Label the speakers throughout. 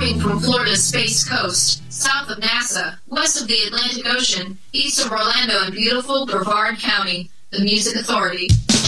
Speaker 1: Working from Florida's Space Coast, south of NASA, west of the Atlantic Ocean, east of Orlando and beautiful Brevard County, the Music Authority.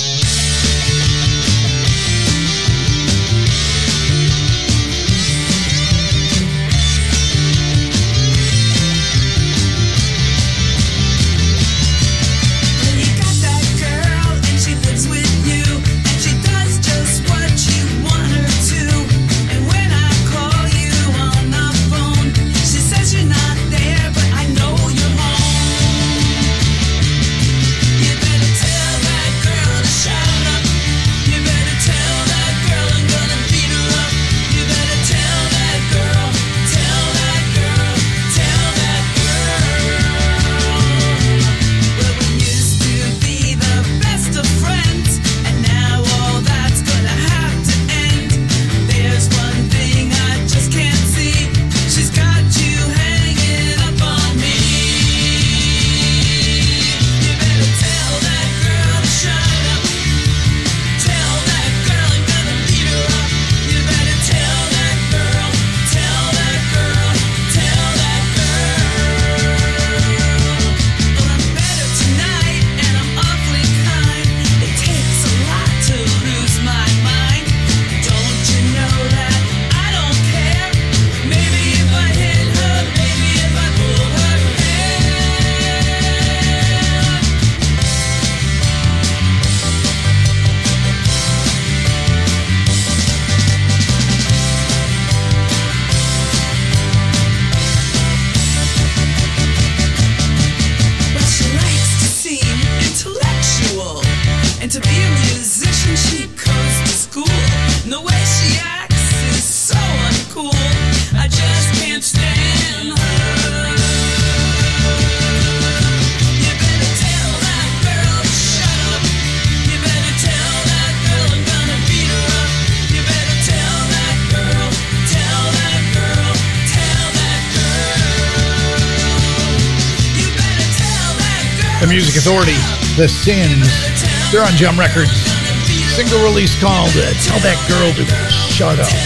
Speaker 2: The Music Authority, The Sins. They're on Jump Records. Single release called Tell That Girl to Shut Up.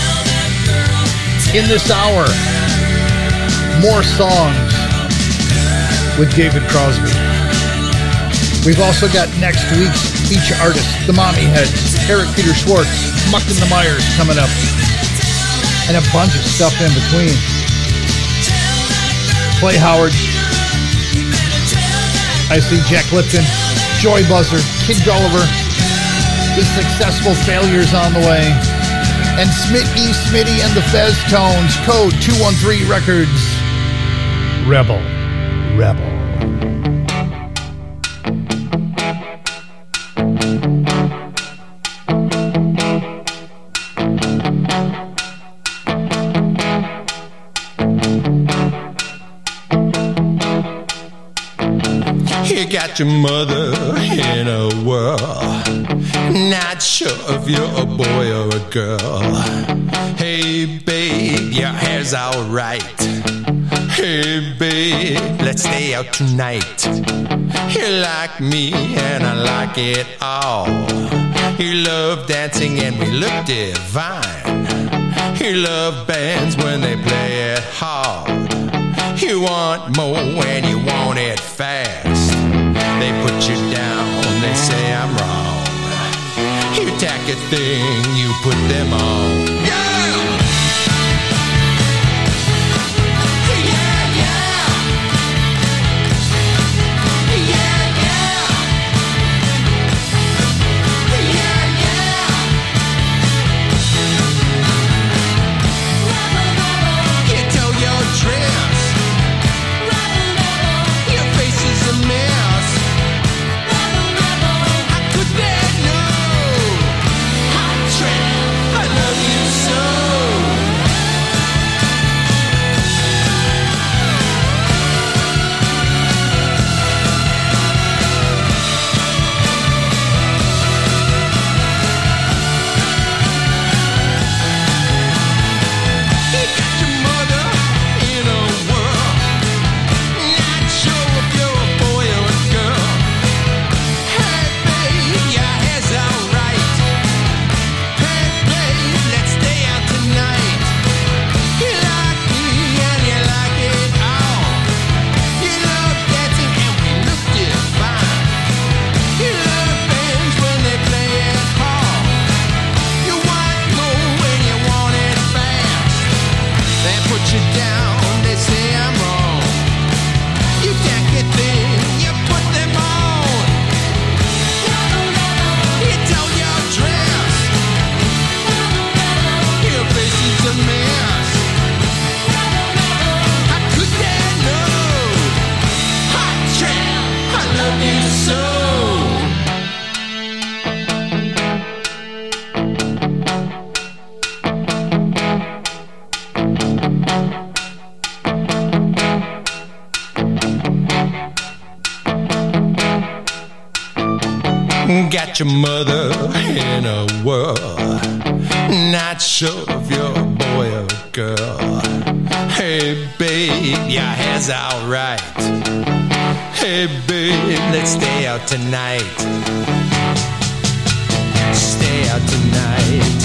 Speaker 2: In this hour, more songs with David Crosby. We've also got next week's feature artist, the Mommy Heads, Eric Peter Schwartz, Muck and the Myers coming up, and a bunch of stuff in between. Clay Howard, I see Jack Lipton, Joy Buzzer, Kid Gulliver, The Successful Failures on the way, and Smitty and the Fez Tones, code 213 Records. Rebel.
Speaker 3: You got your mother in a whirl, not sure if you're a boy or a girl. Hey babe, your hair's alright. Hey babe, let's stay out tonight. You like me and I like it all. You love dancing and we look divine. You love bands when they play it hard. You want more when you want it fast. They put you down, they say I'm wrong. You tack a thing, you put them on. I love you you down, they say I'm wrong. You can't get thin, you put them on. You tell your dress, your face is a mess. How could they know? Hot champ, I love you so. Got your mother in a whirl, not sure if you're a boy or a girl. Hey babe, your hair's alright. Hey babe, let's stay out tonight. Stay out tonight.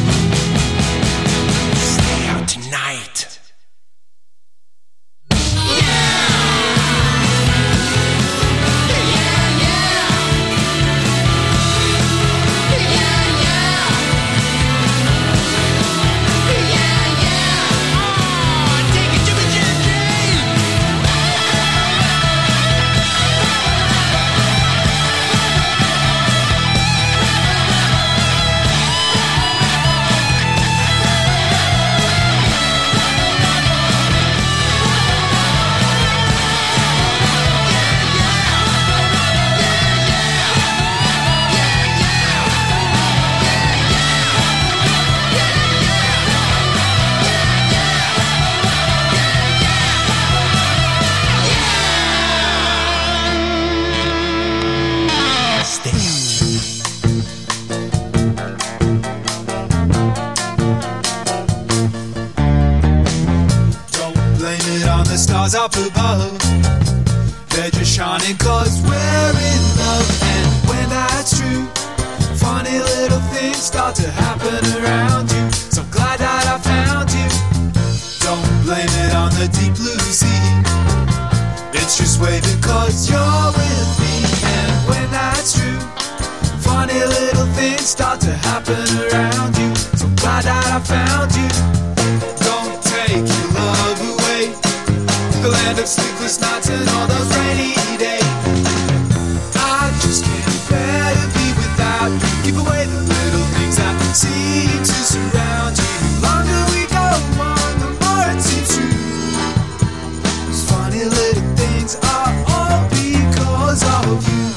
Speaker 3: Stay out tonight.
Speaker 4: Up above, they're just shining 'cause we're in love. And when that's true, funny little things start to happen around you. So glad that I found you. Don't blame it on the deep blue sea. It's just waving 'cause you're with me. And when that's true, funny little things start to happen around you. So glad that I found you. Don't take your love away. The land of sleepless nights and all those rainy days. I just can't bear to be without you. Keep away the little things that seem to surround you. The longer we go on, the more it seems true. Those funny little things are all because of you.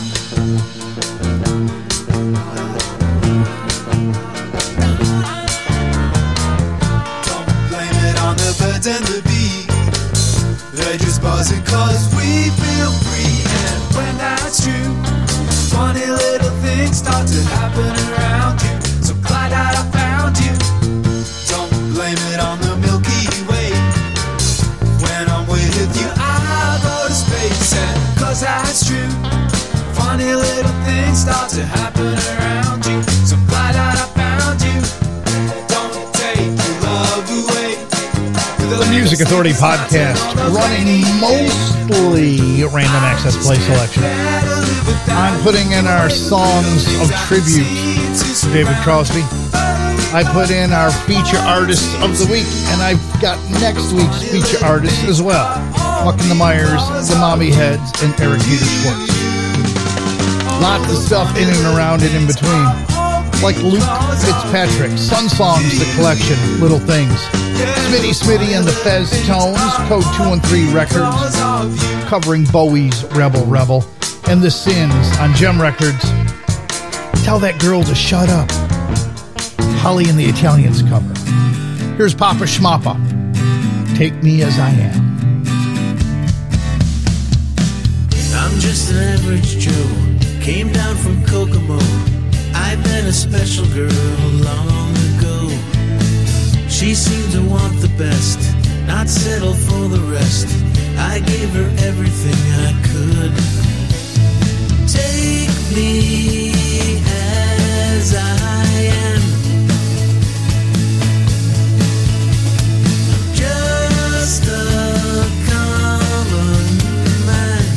Speaker 4: Don't blame it on the birds and the bees. They're just buzzing 'cause we feel free. And when that's true, funny little things start to happen around you. So glad that I found you. Don't blame it on the Milky Way. When I'm with you, I go to space. And 'cause that's true, funny little things start to happen around you. So glad that I found you. Don't take your love away.
Speaker 2: The Music Authority podcast, running mostly random access play selection. I'm putting in our songs of tribute to David Crosby. I put in our feature artist of the week, and I've got next week's feature artist as well. Muck and the Myers, the Mommy Heads, and Eric Peter Schwartz. Lots of stuff in and around and in between. Like Luke Fitzpatrick, Sun Songs, the collection, Little Things. Smitty and the Fez Tones, Code 213 Records, covering Bowie's Rebel Rebel, and The Sins on Gem Records. Tell That Girl to Shut Up. Holly and the Italians cover. Here's Papa Schmappa, Take Me As I Am.
Speaker 5: I'm just an average Joe, came down from Kokomo. I met a special girl long ago. She seemed to want the best, not settle for the rest. I gave her everything I could. Take me as I am. Just a common man.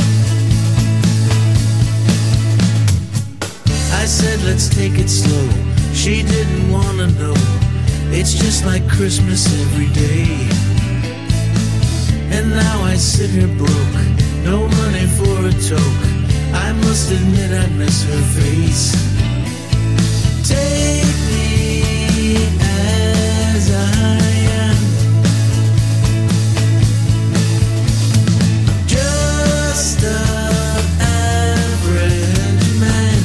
Speaker 5: I said, let's take it slow. She didn't want to know. It's just like Christmas every day. and now I sit here broke, no money for a toke. I must admit I miss her face. Take me as I am, just an average man.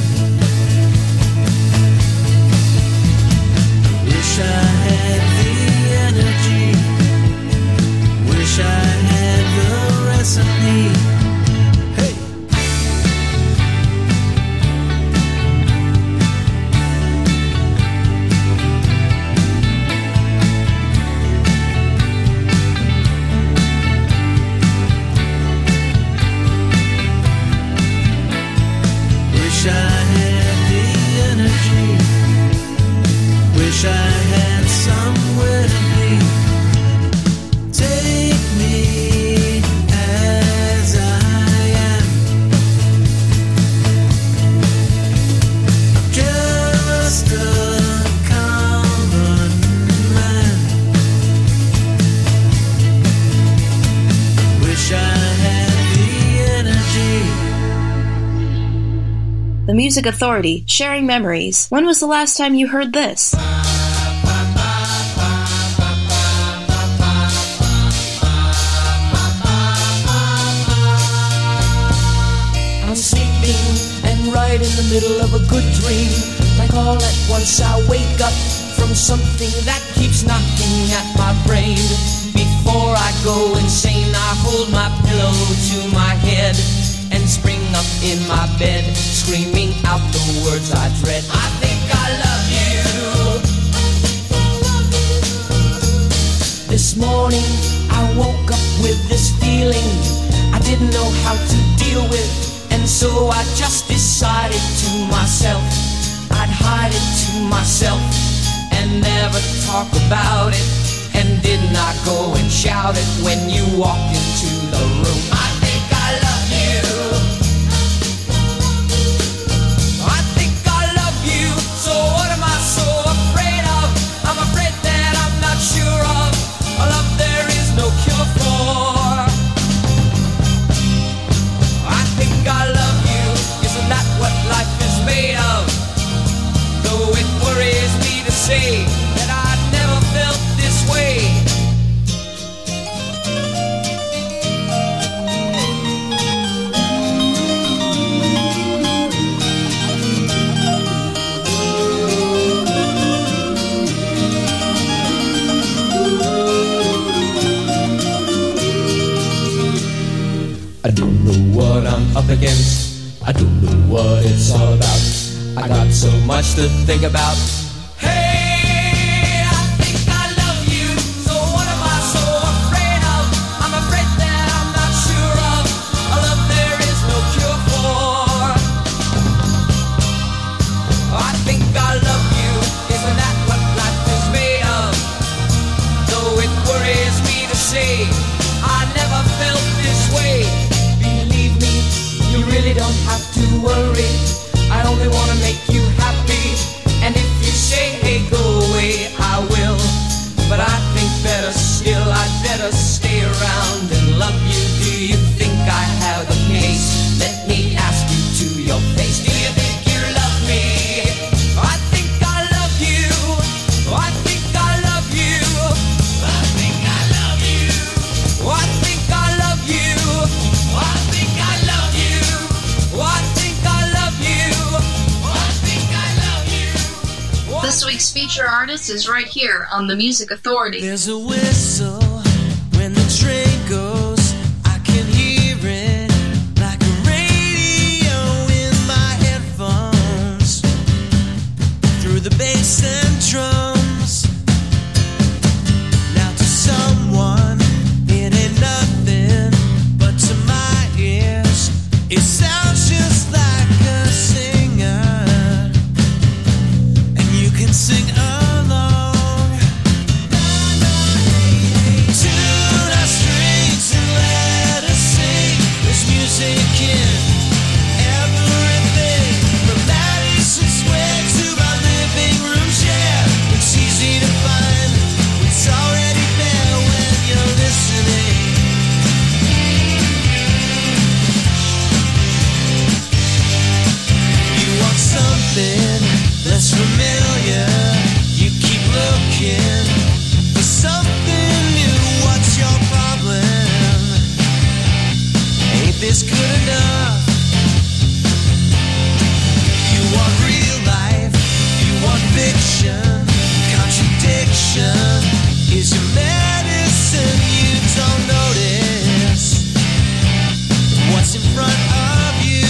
Speaker 5: Wish I had the energy, wish I had the recipe. Wish I had the energy, wish I had somewhere to be. Take me as I am, just a common man. Wish I had the energy.
Speaker 6: The Music Authority, sharing memories. When was the last time you heard this?
Speaker 7: I'm sleeping and right in the middle of a good dream. Like all at once I wake up from something that keeps knocking at my brain. Before I go insane, I hold my pillow to my head and spring up in my bed, screaming out the words I dread. I think I love you. This morning I woke up with this feeling I didn't know how to deal with, and so I just decided to myself I'd hide it to myself and never talk about it, and did not go and shout it when you walked into the room. I think I love you. I think I love you. So what am I so afraid of? I'm afraid that I'm not sure of a love there is no cure for. I think I love you. Isn't that what life is made of? Though it worries me to say that I never felt this way. I don't know what I'm up against, I don't know what it's all about. I got so much to think about. Hey, I think I love you. So what am I so afraid of? I'm afraid that I'm not sure of a love there is no cure for. I think I love you. Isn't that what life is made of? Though it worries me to say I never felt this way. Believe me, you really don't have to worry. I only wanna make you happy, and if you say, hey, go away, I will. But I think better still, I'd better stay around and love you. Do you think I have a case? Let me ask you to your face. Do you think you love me? I think I love you. I think I love you. I think I love you. I think I love you. I think I love you. I think I love you. I think I love you.
Speaker 1: This week's feature artist is right here on the Music Authority.
Speaker 5: There's a whistle when the train goes. I can hear it like a radio in my headphones. Through the bass and drums. Now to someone it ain't nothing, but to my ears it sounds just like a singer. And you can sing along to the strings. is good enough. You want real life, you want fiction. Contradiction is your medicine. You don't notice what's in front of you.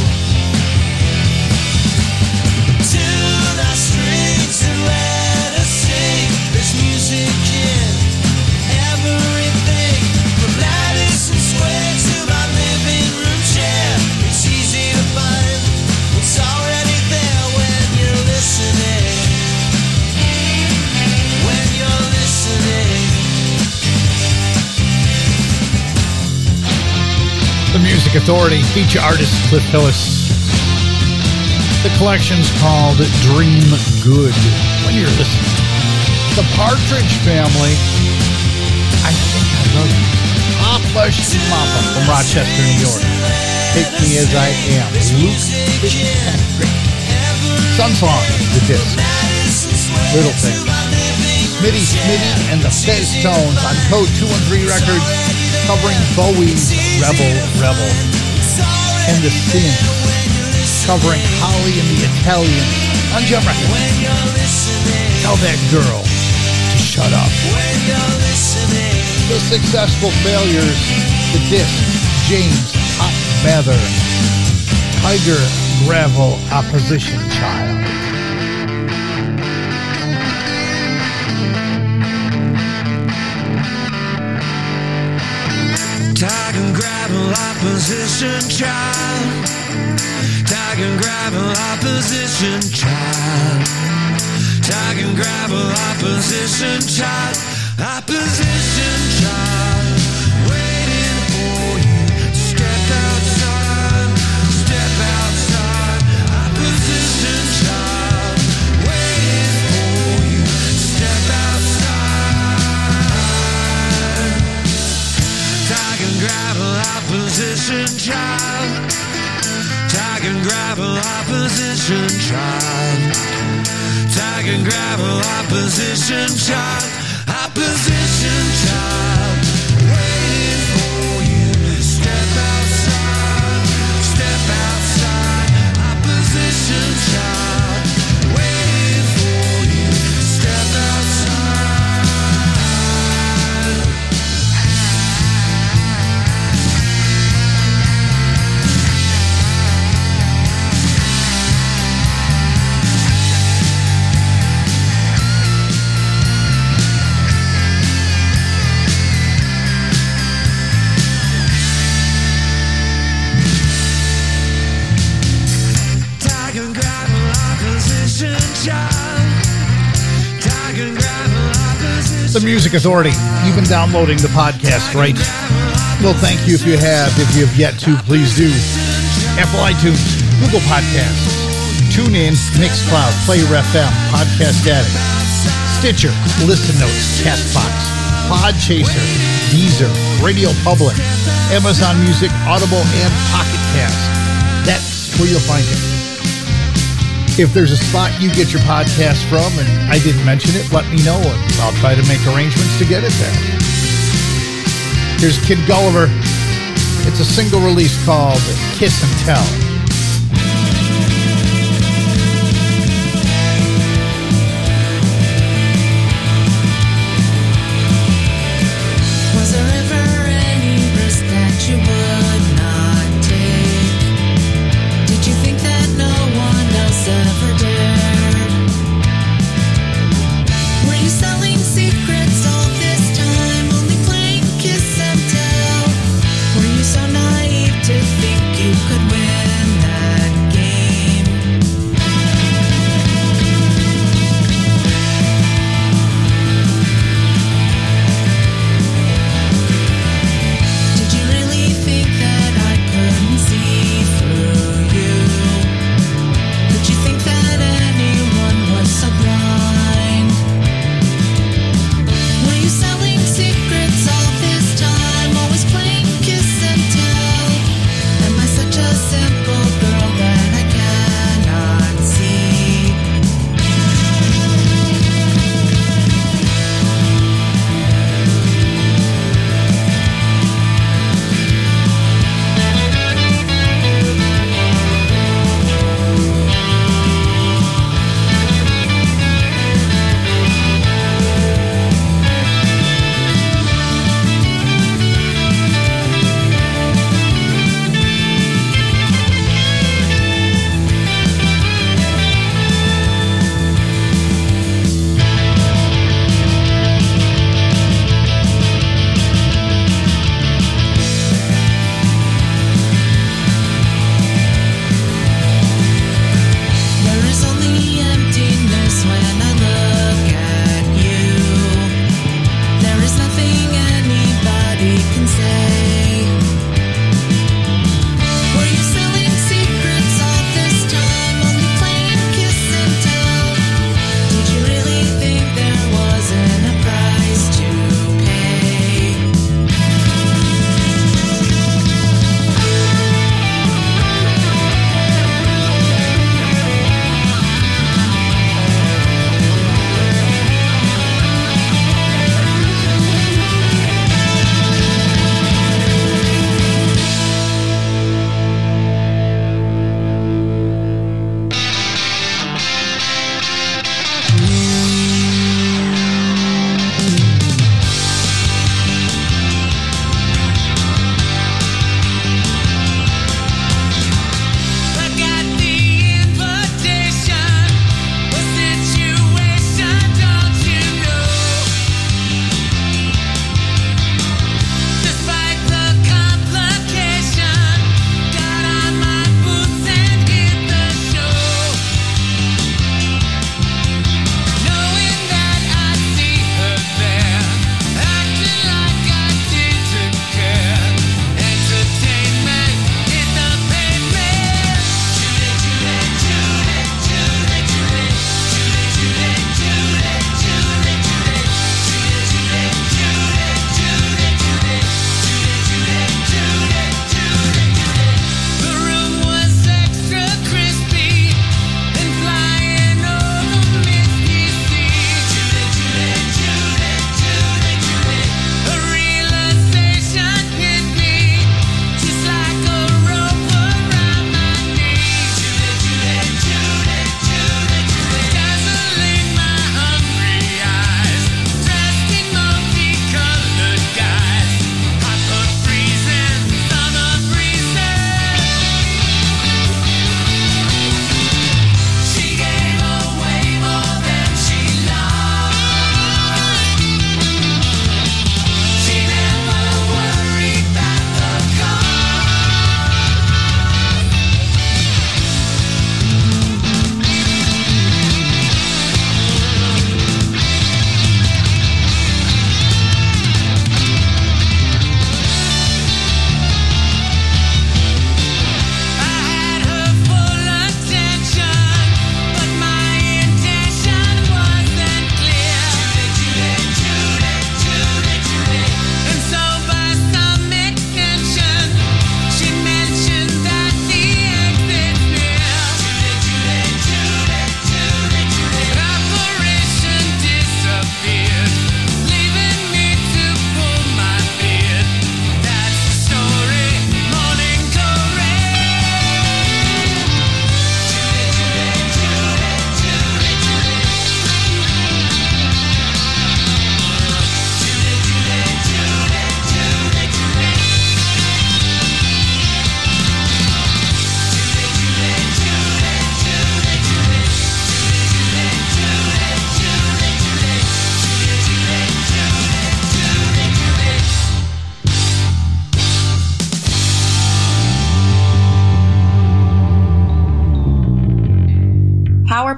Speaker 5: Tune our strings and let us sing. There's music in everything, from Madison Square to my living room chair. It's easy to find, it's already there when you're listening. When you're listening.
Speaker 2: The Music Authority, feature artist Cliff Hillis. The collection's called Dream Good. When you're listening. The Partridge Family, I Think I Love You. Papa Schmappa from Rochester, New York. Take Me As I Am. Luke Fitzpatrick. Sunsong, the disc. Little Thing. Smitty and the Fez Tones on Code 213 Records, covering Bowie's Rebel Rebel. And the Sins, covering Holly and the Italians on Jump Records. Tell That Girl to Shut Up. The Successful Failures, the disc, James Hot Mather. Tiger Gravel Opposition Child.
Speaker 5: Tiger Gravel Opposition Child. Tiger Gravel Opposition Child. Tiger Gravel Opposition Child. Opposition Child. Waiting for you. Step outside. Step outside. Opposition Child. Waiting for you. Step outside. Tiger Gravel Opposition Child. Tiger Gravel Opposition Child. Tiger Gravel Opposition Child. Opposition Child. Waiting for you. Step outside. Step outside. Opposition Child. Waiting for you. Step outside.
Speaker 2: The Music Authority. You've been downloading the podcast, right? Well, thank you if you have. If you have yet to, please do. Apple iTunes, Google Podcasts, TuneIn, Mixcloud, Player FM, Podcast Addict, Stitcher, Listen Notes, Castbox, Podchaser, Deezer, Radio Public, Amazon Music, Audible, and Pocket Cast. That's where you'll find it. If there's a spot you get your podcast from and I didn't mention it, let me know and I'll try to make arrangements to get it there. Here's Kid Gulliver. It's a single release called Kiss and Tell.
Speaker 8: Was there ever any risk that you would not take? Did you think that no one else ever dared? Were you selling secrets all this time, only playing kiss and tell? Were you so naive to think you could win?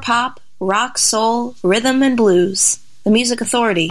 Speaker 6: pop, rock, soul, rhythm, and blues. The Music Authority.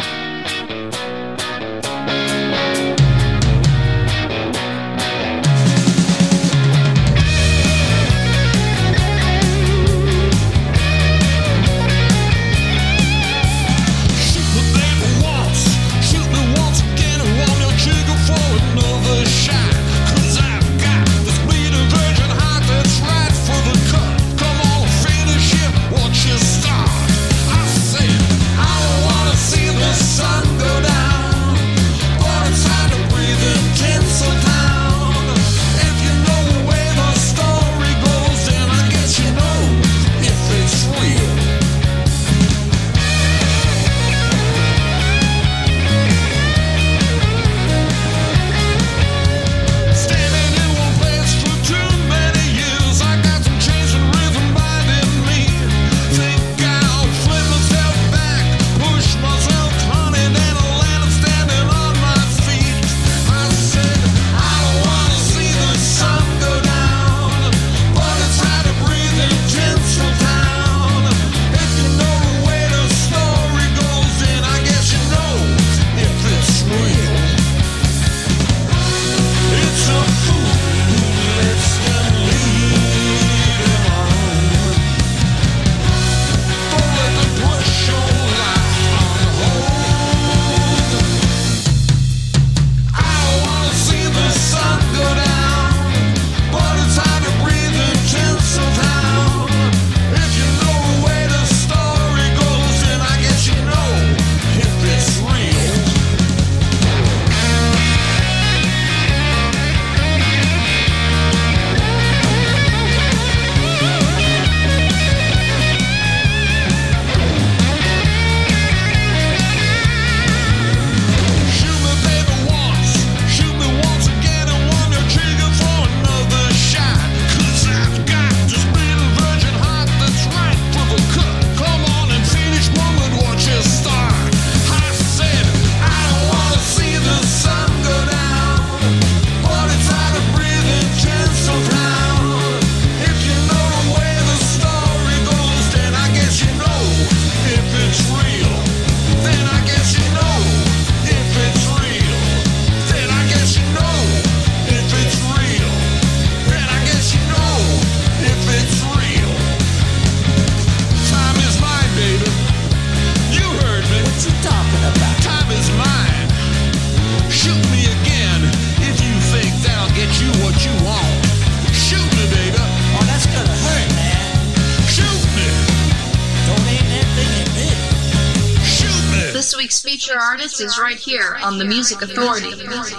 Speaker 1: Feature artist is right here on The Music Authority.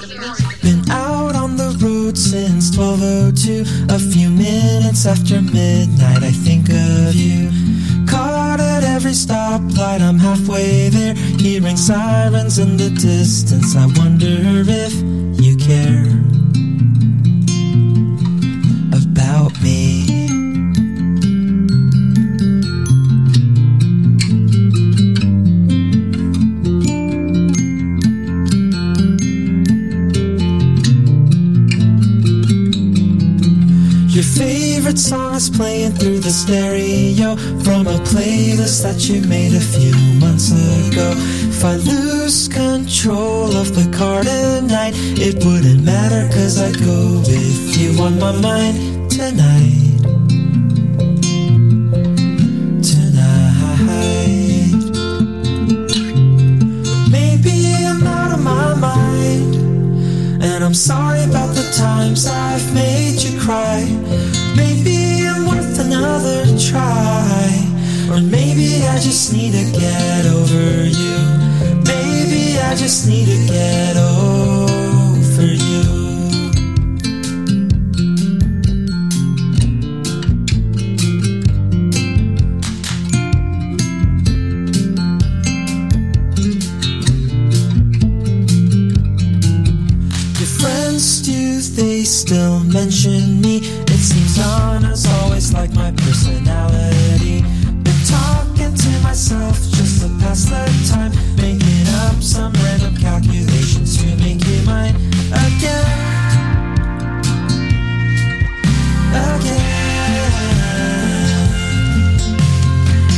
Speaker 9: Been out on the road since 12:02. A few minutes after midnight, I think of you. Caught at every stoplight, I'm halfway there. Hearing sirens in the distance, I wonder if you care about me. Your favorite song is playing through the stereo from a playlist that you made a few months ago. If I lose control of the car tonight, it wouldn't matter, 'cause I'd go with you on my mind tonight. Tonight. Maybe I'm out of my mind, and I'm sorry about the times I've made you cry. Maybe I'm worth another try, or maybe I just need to get over you. Maybe I just need to get over you. Your friends, do they still mention me? It seems Donna's always like my personality. Been talking to myself just to pass the time, making up some random calculations to make you mine again. Again.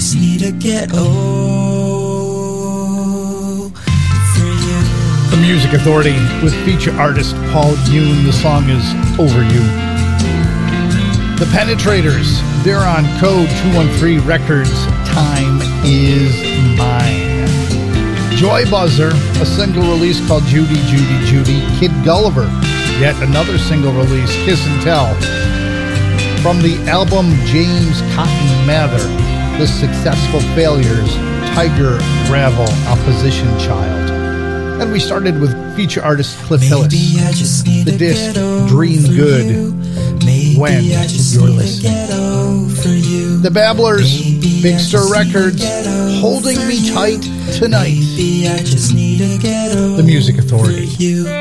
Speaker 9: just need to get over you.
Speaker 2: The Music Authority with feature artist Paul Yoon. The song is Over You. The Penetrators, they're on Code 213 Records, Time Is Mine. Joy Buzzer, a single release called Judy, Judy, Judy. Kid Gulliver, yet another single release, Kiss and Tell. From the album James Cotton Mather, The Successful Failures, Tiger Gravel, Opposition Child. And we started with feature artist Cliff Hillis. The disc Dream Good, when you're listening. The Babblers, Big Stir Records, Holding Me Tight Tonight. The Music Authority.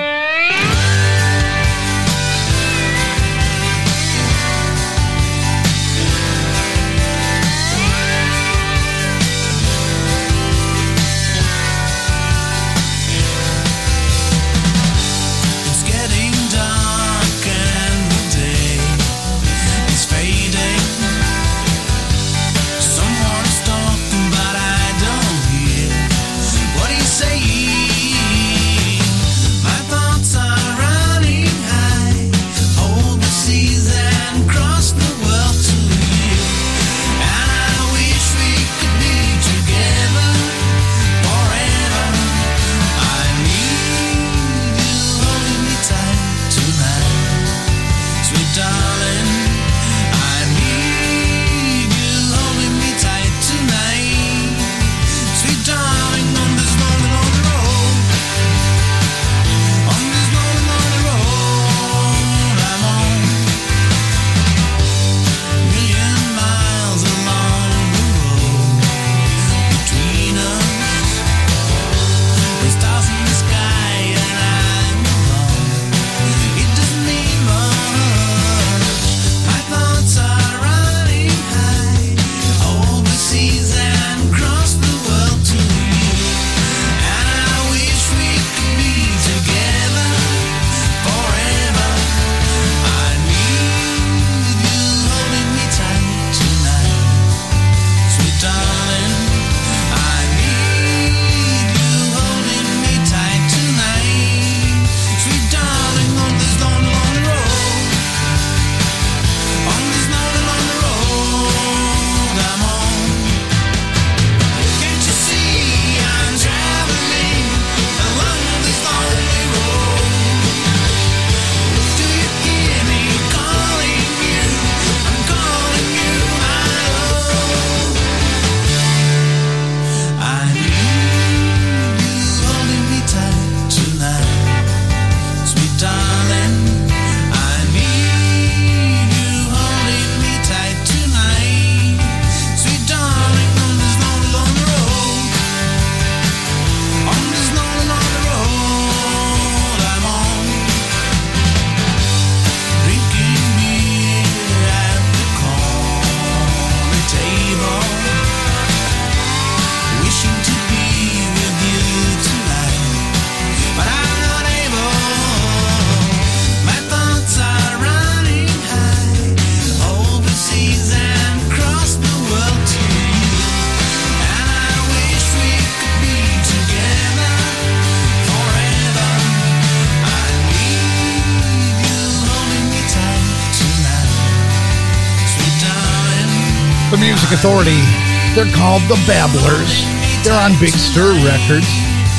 Speaker 2: The Music Authority, they're called The Babblers. They're on Big Stir Records.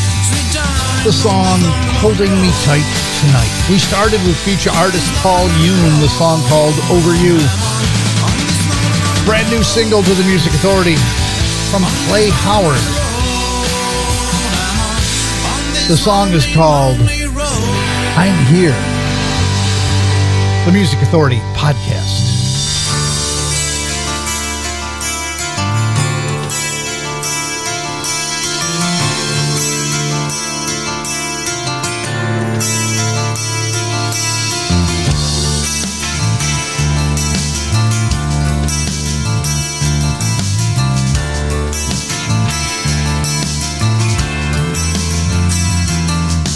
Speaker 2: The song Holding Me Tight Tonight. We started with feature artist Paul Yoon, the song called Over You. Brand new single to The Music Authority from Clay Howard. The song is called I'm Here. The Music Authority podcast.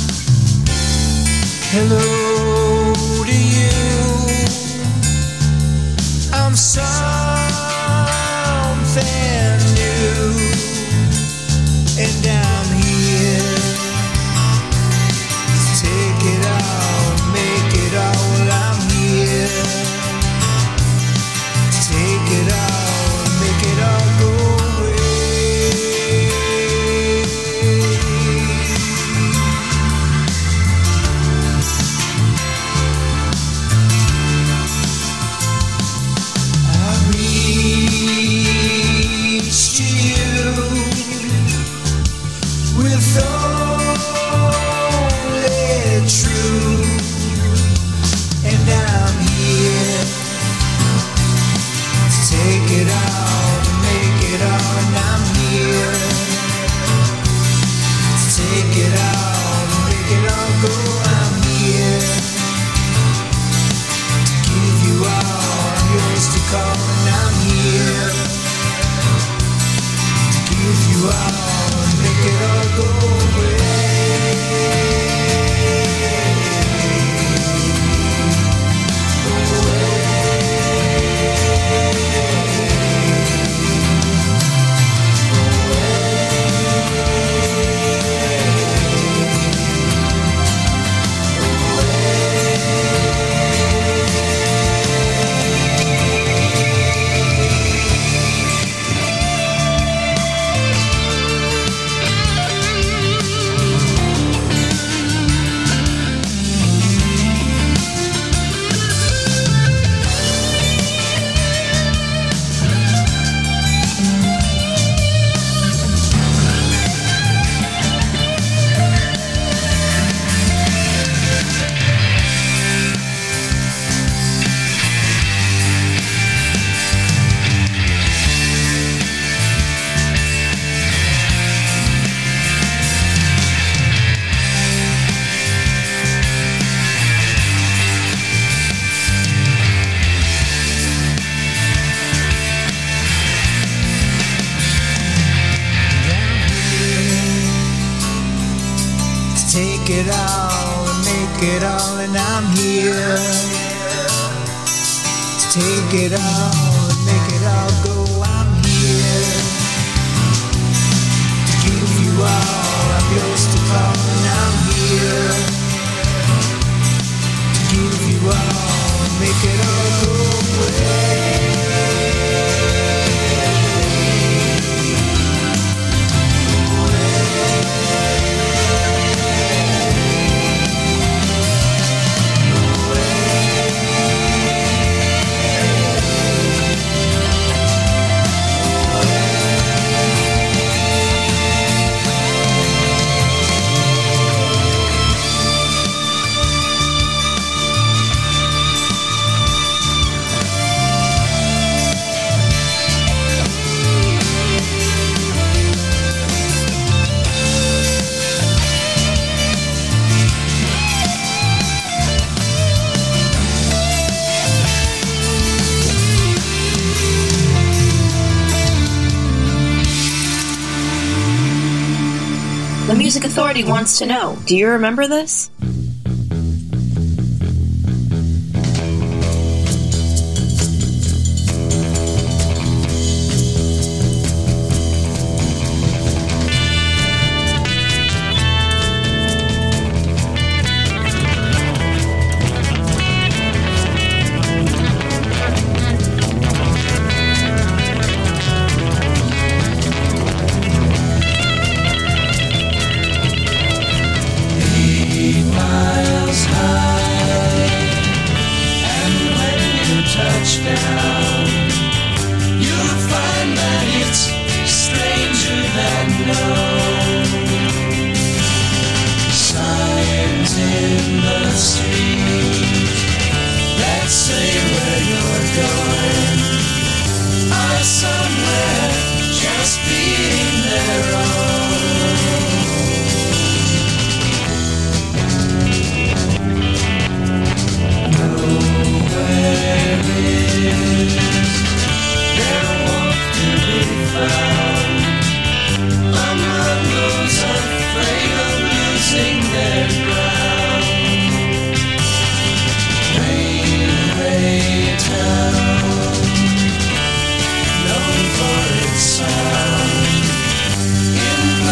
Speaker 9: Hello to you.
Speaker 4: and I'm here to take it all, make it all. Well, I'm here to take it all, make it all go away. I reached to you with only truth, and I'm here to take it all, to make it all, and I'm here to take it all, to make it all go. I'm here to give you all, I'm yours to call, and I'm here to give you all, make it all go away. Take it all and make it all, and I'm here to take it all and make it all go. I'm here to give you all, I'm yours to call, and I'm here to give you all and make it all go away.
Speaker 6: The Music Authority wants to know, do you remember this?
Speaker 4: My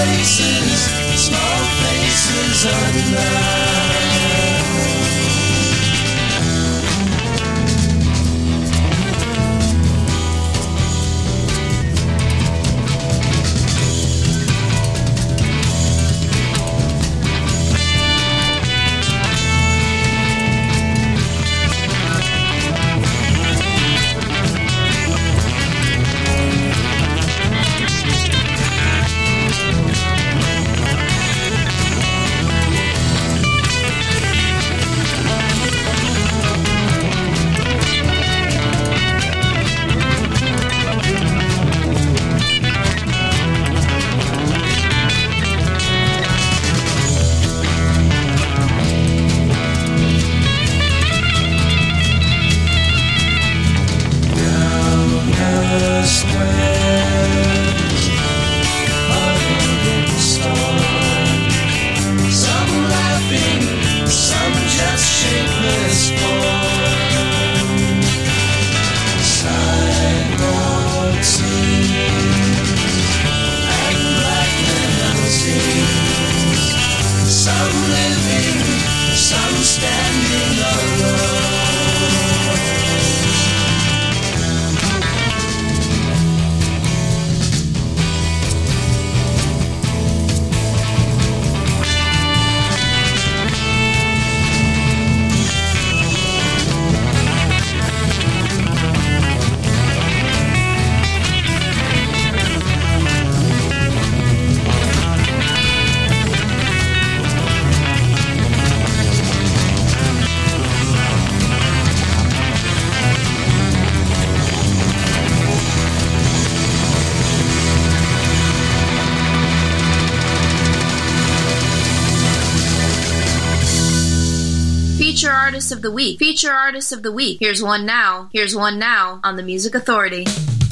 Speaker 9: places, small places unknown.
Speaker 6: Feature Artist of the Week. Feature Artist of the Week. Here's one now. Here's one now on the Music Authority.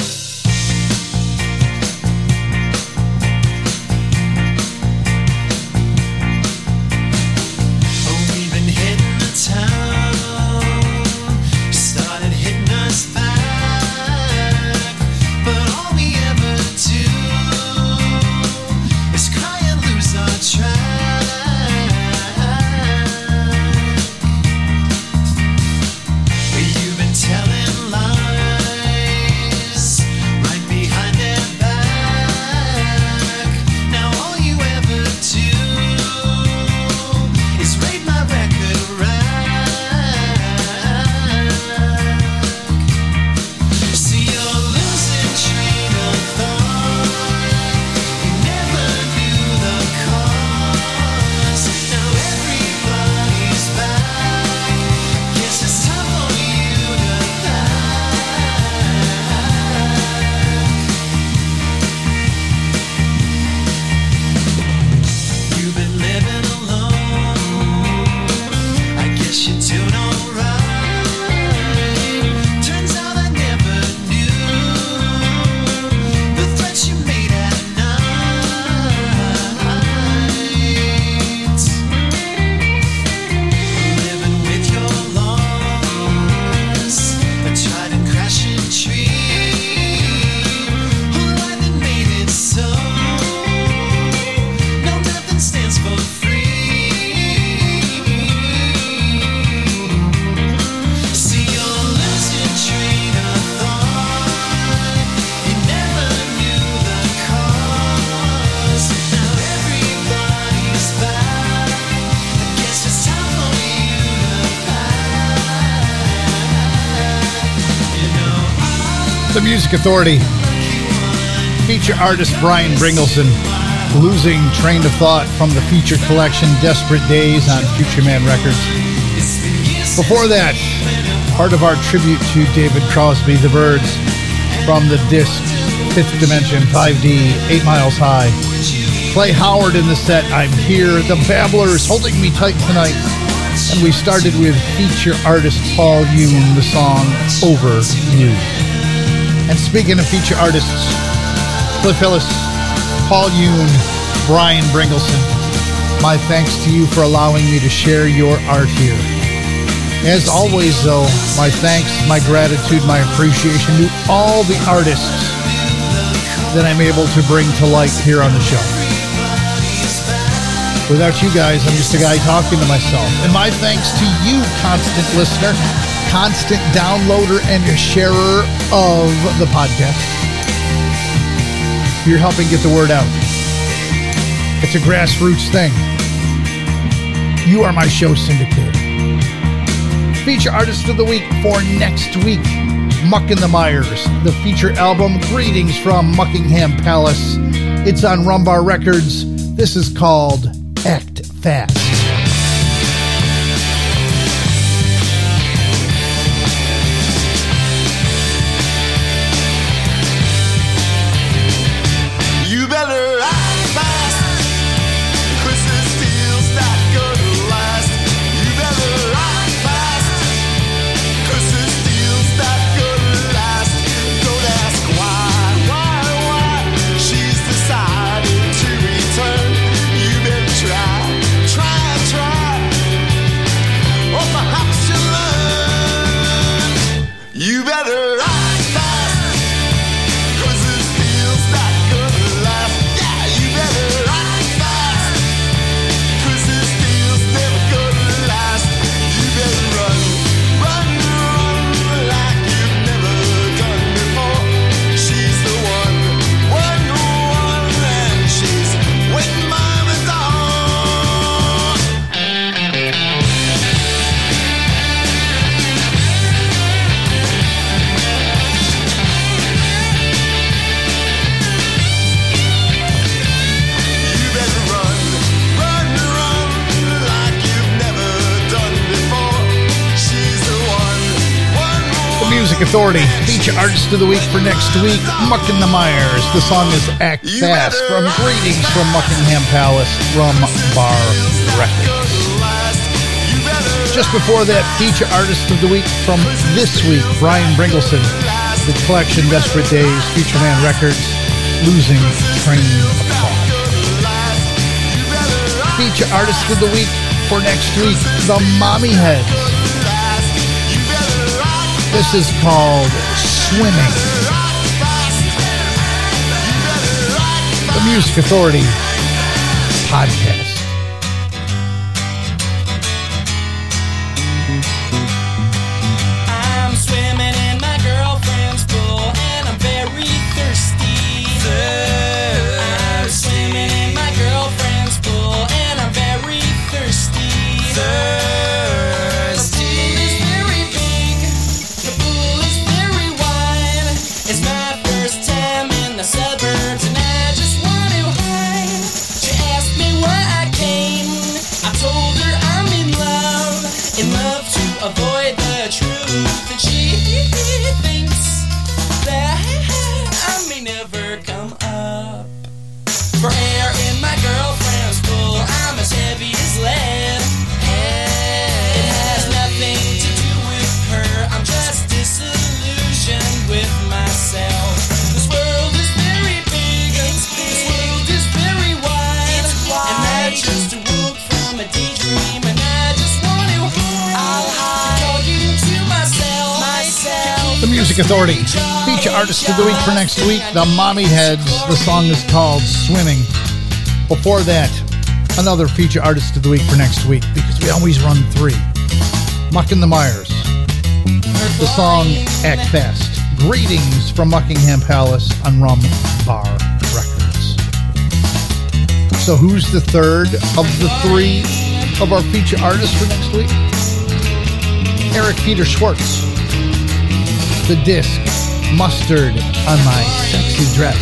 Speaker 2: The Music Authority. Feature artist Brian Bringleson, Losing Train of Thought from the feature collection Desperate Days on Future Man Records. Before that, part of our tribute to David Crosby, The Byrds, from the disc Fifth Dimension 5D, 8 Miles High. Clay Howard in the set, I'm Here. The Babblers, Holding Me Tight Tonight. And we started with feature artist Paul Yoon, the song Over You. And speaking of feature artists, Cliff Hillis, Paul Yoon, Brian Bringleson, my thanks to you for allowing me to share your art here. As always, though, my thanks, my gratitude, my appreciation to all the artists that I'm able to bring to light here on the show. Without you guys, I'm just a guy talking to myself. And my thanks to you, constant listener, constant downloader, and sharer of the podcast. You're helping get the word out. It's a grassroots thing. You are my show syndicator. Feature artist of the week for next week, Muck and the Myers. The feature album, Greetings from Muckingham Palace. It's on Rumbar Records. This is called Act Fast. Authority, feature artist of the week for next week, Muck and the Myers. The song is Act Fast from Greetings from Muckingham Palace, Rumbar Records. Just before that, feature artist of the week from this week, Brian Bringleson, the collection Desperate Days, Future Man Records, Losing Train of Thought. Feature artist of the week for next week, the Mommy Heads. This is called Swimming. The Music Authority podcast.
Speaker 10: I'm swimming in my girlfriend's pool and I'm very thirsty. I'm swimming in my girlfriend's pool and I'm very thirsty. It's my first time in the suburbs and I just want to hide. She asked me why I came. I told her I'm in love to avoid the truth. And she thinks that I may never come up. For air in my girlfriend's pool, I'm as heavy as lead. It has nothing to do with her, I'm just disillusioned with myself. This world is very big, this world is very wide, and I just awoke from a daydream, and I just want to call you to myself.
Speaker 2: The Music Authority, feature artist of the week for next week, the Mommy Heads. The song is called Swimming. Before that, another feature artist of the week for next week, because we always run three. Muck and the Myers. The song Act Fast. Greetings from Muckingham Palace on Rumbar Records. So who's the third of the three of our feature artists for next week? Eric Peter Schwartz. The disc, Mustard on My Sexy Dress.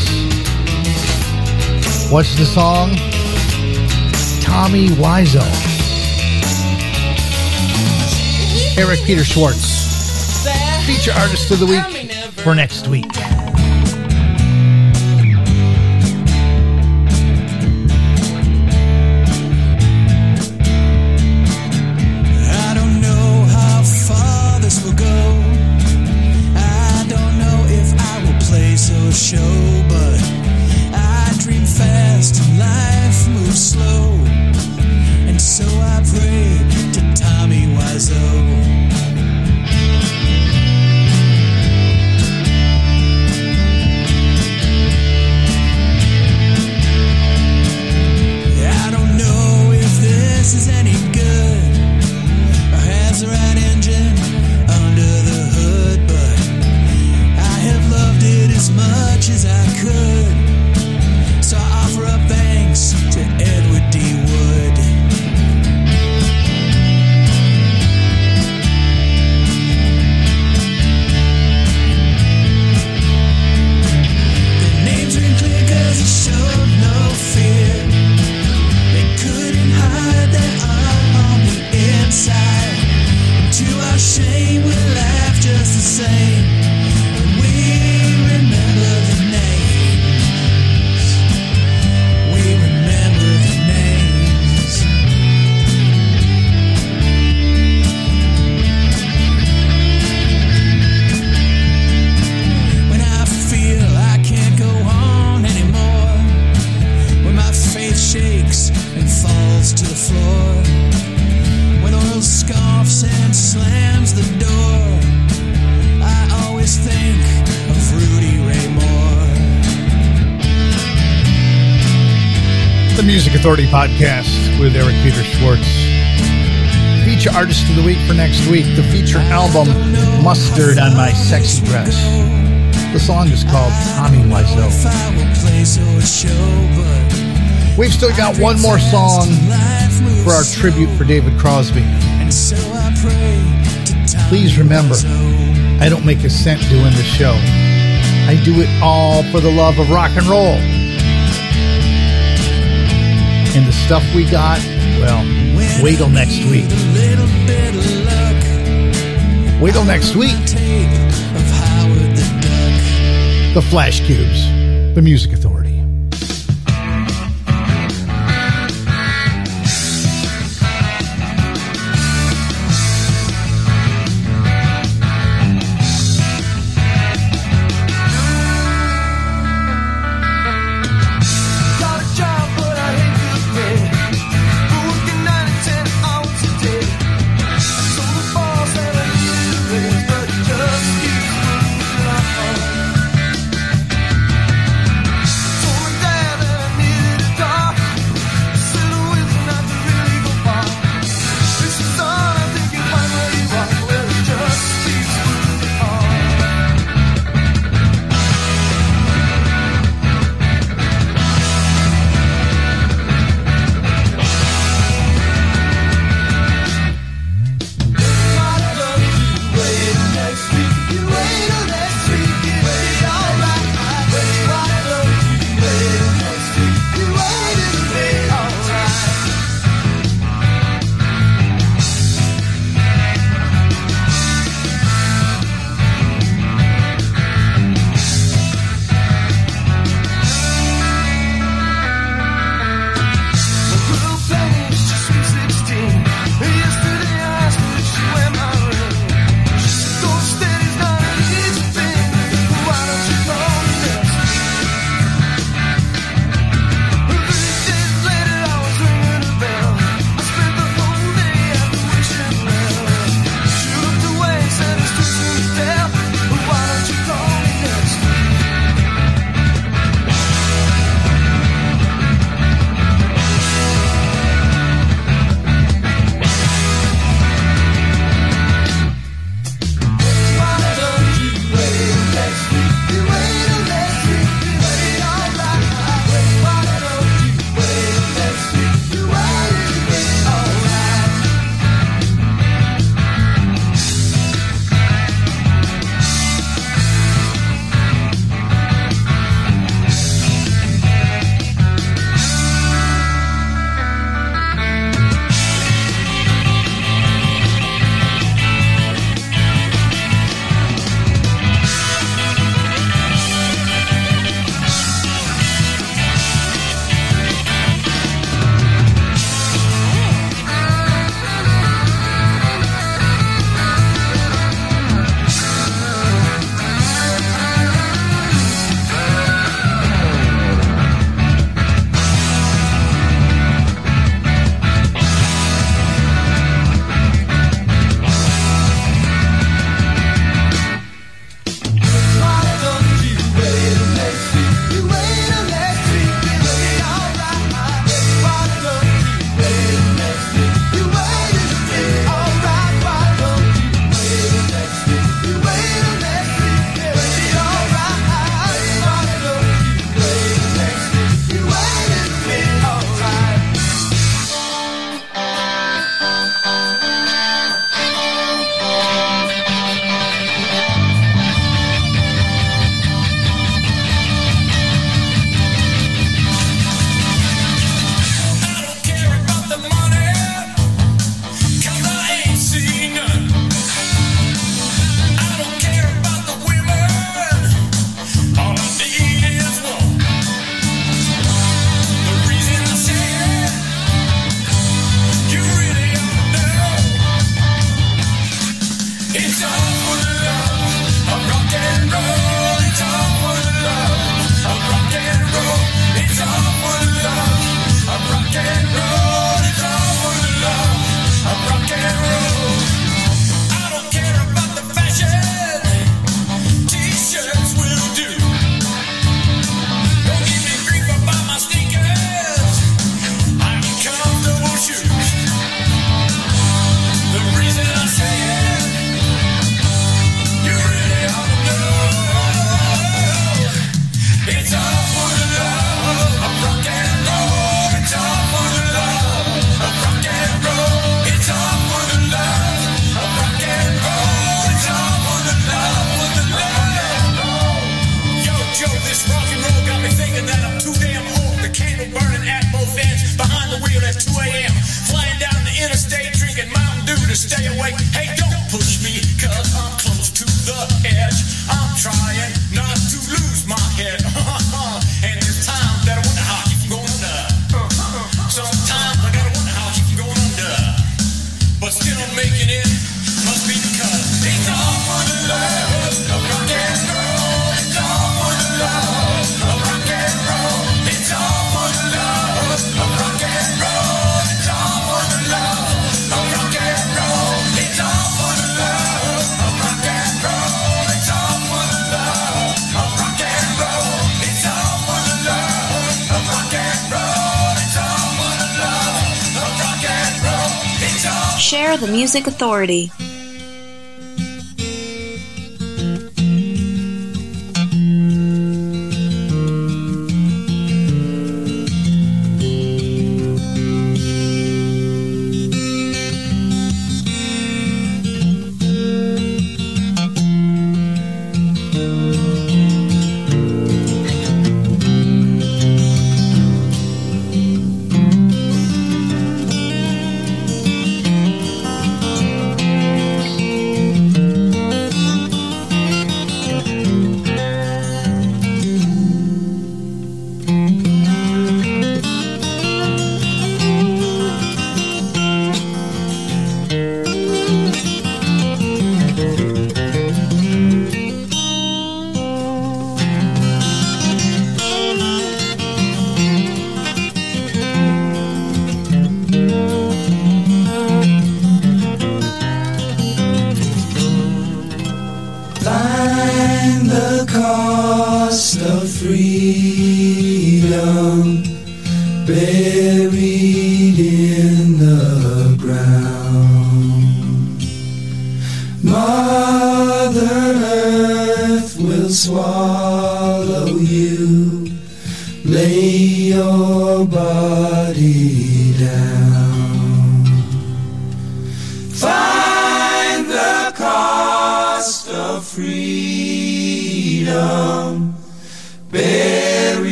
Speaker 2: What's the song? Tommy Wiseau. Eric Peter Schwartz, feature artist of the week for next week.
Speaker 4: I don't know how far this will go. I don't know if I will place or show, but I dream fast and life moves slow, and so I pray to Tommy Wiseau. I don't know
Speaker 5: drops to the floor. When the world scoffs and slams the door, I always think of Rudy Ray Moore.
Speaker 2: The Music Authority Podcast with Eric Peter Schwartz. Feature artist of the week for next week. The feature album, Mustard on My Sexy Dress. The song is called Tommy Wiseau. We've still got one more song for our tribute for David Crosby. Please remember, I don't make a cent doing the show. I do it all for the love of rock and roll. And the stuff we got, well, wait till next week. Wait till next week. The Flash Cubes, the Music Authority.
Speaker 6: Share the Music Authority.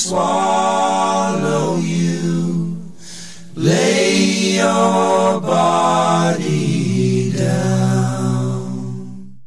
Speaker 9: Swallow you, lay your body